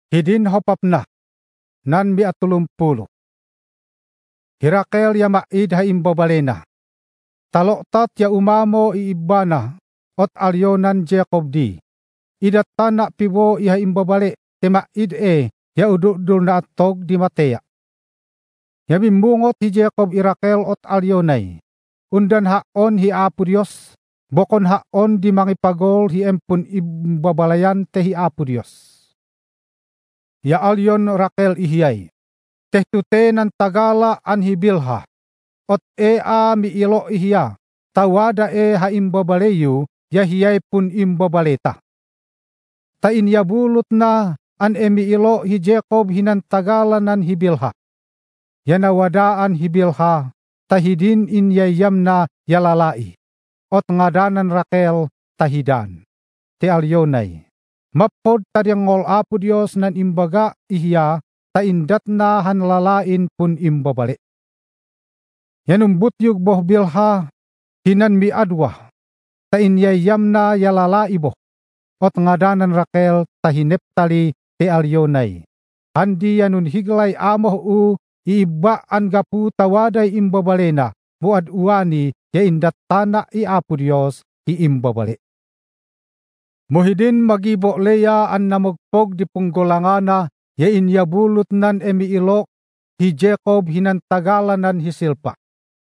Hidin hopap na, nan mi atulumpulo. Hirakel ya maid ha imbabalena. Taloktat ya umamo iibana, ot alyonan Jacob di. Idat tanak piwo iha imbabale, tema maid ya ududul na atog di Matea. Ya bimbungot hi Jacob irakel ot alyonay. Undan haon hi Apo Dios, bokon haon di mangipagol hi empun imbabalayan te hi Apo Dios. Ya alyon Rakel ihiyay. Tehtute nan tagala an hibilha. Ot mi ilo ihiya. Tawada ha imbabaleyu, ya hiyay pun imbabaleta. Ta inyabulot na an mi ilo hi Jacob hinan tagala nan hibilha. Yanawadaan hibilha, tahidin inyayam na yalalai. Ot ngadanan Rakel tahidan. Te alyonay. Mapod tadyangol Apo Dios nan imbaga ihiya, ta indat na hanlalain pun imbabali. Yanumbut yug boh bilha, hinan mi adwa, ta inyayam na yalalai boh. Ot ngadanan Rakel tahinep tali te alyonay. Handi yanun higlay amoh iiba an gapu tawaday imbabalena, buad uwani ya indat tana i Apo Dios iimbabali. Muhidin magibo Leya an namagpog di punggolangana, ya inyabulot nan emi ilok, hi Jacob hinan tagalan nan hi Silpa.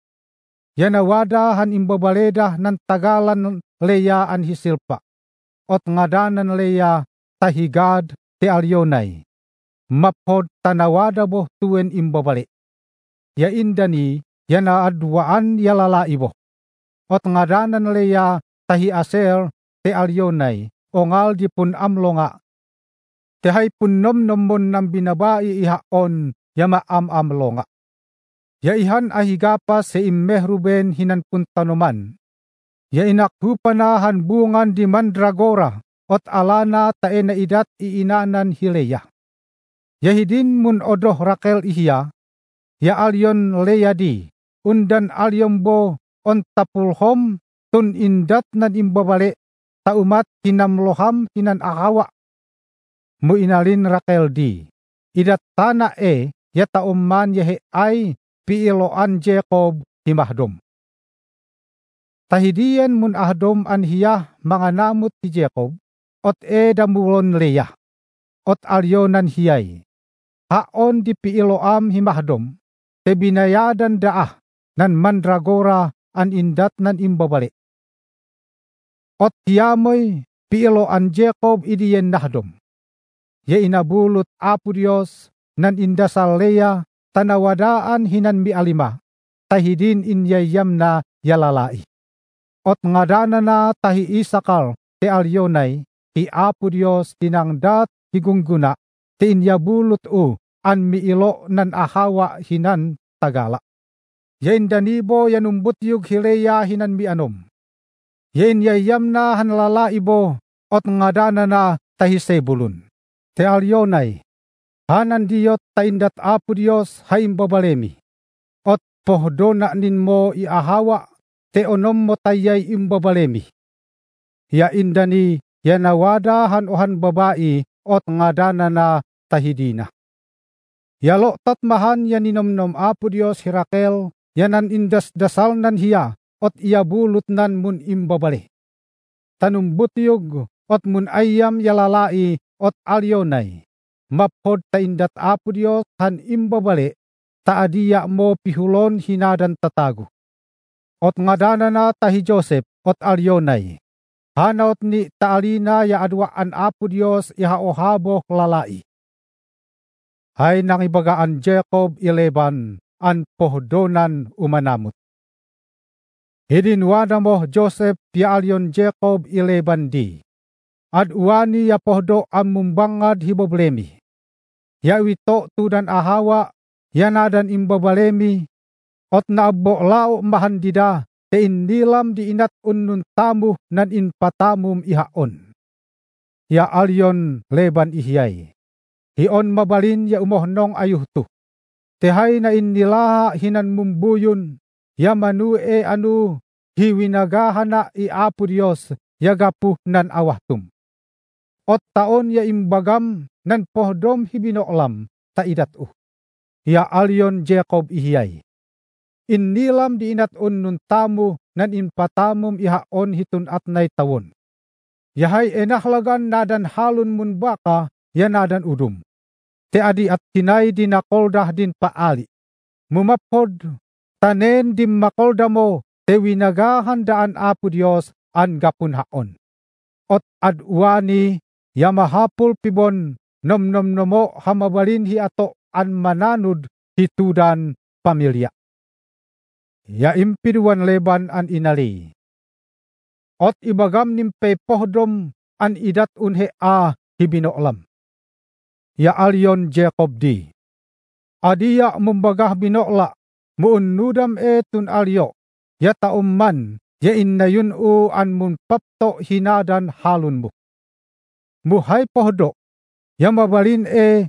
Yanawada han imbabaleda nan tagalan Leya an hi Silpa. Ot ngadanan Leya tahigad te alyonay. Mapod tanawada boh tuen imbabali. Ya indani yanaadwaan yalalai boh. Ot ngadanan Leya tahi Aser te alyonay. Ongal di pun amlonga. Tehay pun nom-nomon ng binabai ihaon yama amlonga. Ya ihan ahigapa se immeh Ruben hinan pun tanoman. Ya inakhupanahan bungan di mandragora, ot alana tae na idat iinanan hileya. Ya hidin mun odoh Rakel ihiya, ya alyon Leya di, undan alyon bo on tapulhom tun indat nan imbabale, taumat hinamloham hinan akawa. Mu inalin Rakel di. Idat tana ya taumman yahe ay piiloan Jacob himahdom. Tahidian mun ahdom an hiya mga namut ti Jacob, ot damulon Leya. Ot alyonan hiyay. Haon di piiloam himahdom, te binayadan daah nan mandragora an indat nan imbabali. Ot hiyamoy piiloan Jacob idiyen nahdom. Ya inabulot Apo Dios nan indasal Leya tanawadaan hinan mi alima, tahidin inyayam na yalalai. Ot ngadana na tahi Isakar te alyonay, ti Apo Dios tinangdat higungguna, ti inyabulot an mi ilo nan ahawa hinan tagala. Ya indanibo yanumbut yug hileya hinan mi anom. Yen yayam na hanlala ibo, ot ngadana na tahi Sebulun. Te alyonay, hanan diyot taindat Apo Dios haim babalemi. Ot pohdona ninmo iahawa, te onom mo tayay imbabalemi. Ya indani, yanawada ohan babai, ot ngadana na tahidina. Yalo tatmahan yaninomnom Apo Dios hi Rakel, yanan indas dasal nan hiya, ot iyabulot nan mun imbabali. Tanumbut yug, ot mun ayam yalalai, ot alyonay. Mapod taindat Apo Dios han imbabali, taadiya mo pihulon hinadan tatago. Ot ngadana na tahi Joseph, ot alyonay. Hanaot ni taalina ya adwaan Apo Dios ihaohabo lalai. Hay nangibagaan Jacob ileban, an pohdonan umanamot. Hidinwada mo Joseph ya alyon Jacob ileban di. Ad uwani ya pohdo ang mumbangad hiboblemi. Ya wito tudan ahawa, yanadan imbabalemi, ot naabbo lao mahandida, te indilam di inat unnun tamu nan inpatamum ihaon. Ya alyon leban ihiyay. Hion mabalin ya umohnong ayuhtu. Tehay na inilaha hinan mumbuyon, ya manue anu hiwinagahana i Apo Dios, ya gapuh nan awahtum. Ot taon ya imbagam, nan pohdom hibinoklam ta idatu. Ya alyon Jacob ihiyay. Innilam di inat-on nun tamu nan inpatamom ihaon hitun atnay tawon. Yahay enahlagan nadan halon mun baka ya nadan udum. Te adi at kinay dinakoldah din paali. Mumapod tanen dim makolda mo te winagahan daan Apo Dios an gapun haon. Ot adwani ya mahapul pibon nom nomo hamabalin hi ato an mananud hitudan pamilya. Ya impiduan leban an inali. Ot ibagam nimpe pohdom an idat unhe a hibinoklam. Ya alyon Jacob di. Adiya mumbagah binokla muunudam etun alyo. Ya taumman ya innayun u an mun papto hinadan halun mo. Muhay pohdo. Ya mabalin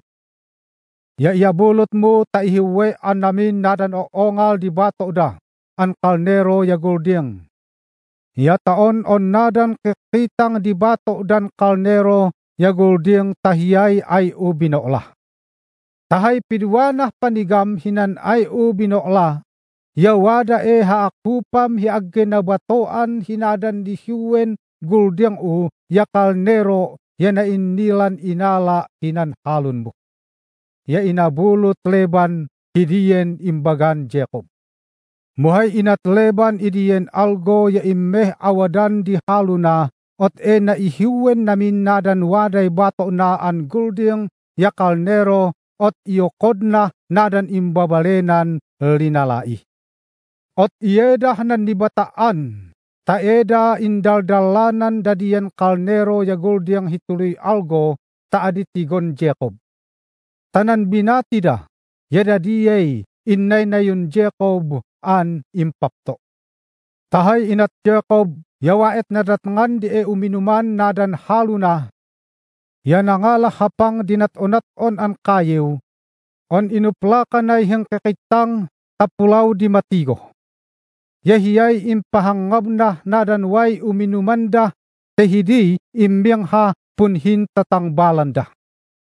ya iabulot mo ta ihiwe an namin nadan o ongal di bato da. An kalnero ya golding. Ya taon on nadan kekitang di bato dan kalnero ya golding tahiyay ay u binokla. Tahay pidwanah panigam hinan ay u binokla. Ya wada haakupam hi aggenabatoan hinadan di hiwen golding u ya kalnero ya na inilan inala hinan halun mo. Ya inabulot leban hidiyen imbagan Jacob. Muhay inat leban idiyen algo ya immeh awadan di haluna ot na ihiwen namin nadan waday bato na an gulding ya kalnero ot iyokod na nadan imbabalenan linalai. Ot iedah nan nibataan taeda indaldalanan dadiyan kalnero ya gulding hituloy algo ta aditigon Jacob. Tanan binatida ya dadiyay innay na yun Jacob an impapto. Tahay inat Jacob yawaet na datangan di uminuman nadan haluna. Ya nangala hapang dinat-onat-on an kayew. On inuplakan ay hiyang kakitang tapulaw di matigo. Yahiyay impahangab na nadan way uminumanda tehidi imbyang ha punhin tatang balanda.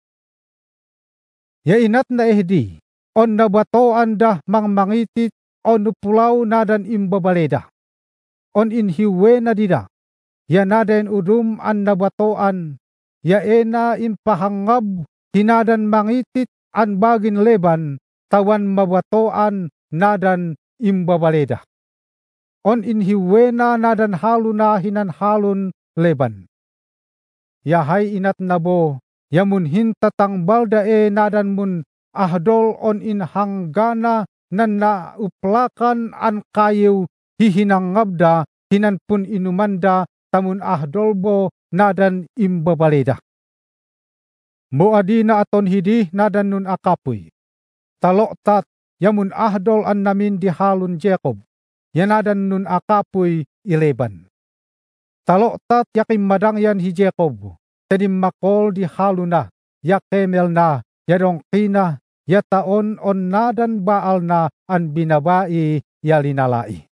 Ya inat na ehdi on nabatoan da mangmangitit on pulaw nadan imbabaleda. On inhiwe na dida. Ya nadan udum an nabatoan. Ya ena impahangab hinadan mangitit an bagin leban. Tawan mabatoan nadan imbabaleda. On inhiwe na nadan haluna hinan halun leban. Yahay inat nabo. Yamun hintatang balda nadan mun ahdol on inhanggana nan nauplakan an kayew hihinangabda hinan pun inumanda tamun ahdolbo nadan imbabaleda. Muadina aton hidi nadan nun akapuy. Taloktat yamun ahdol an namin di halun Jacob. Yanadan nun akapuy ileban. Taloktat yakim madang yan hi Jacob. Tedim makol di haluna yakemel na yadongkina ya taon on nadan baal na an binabai ya linalai.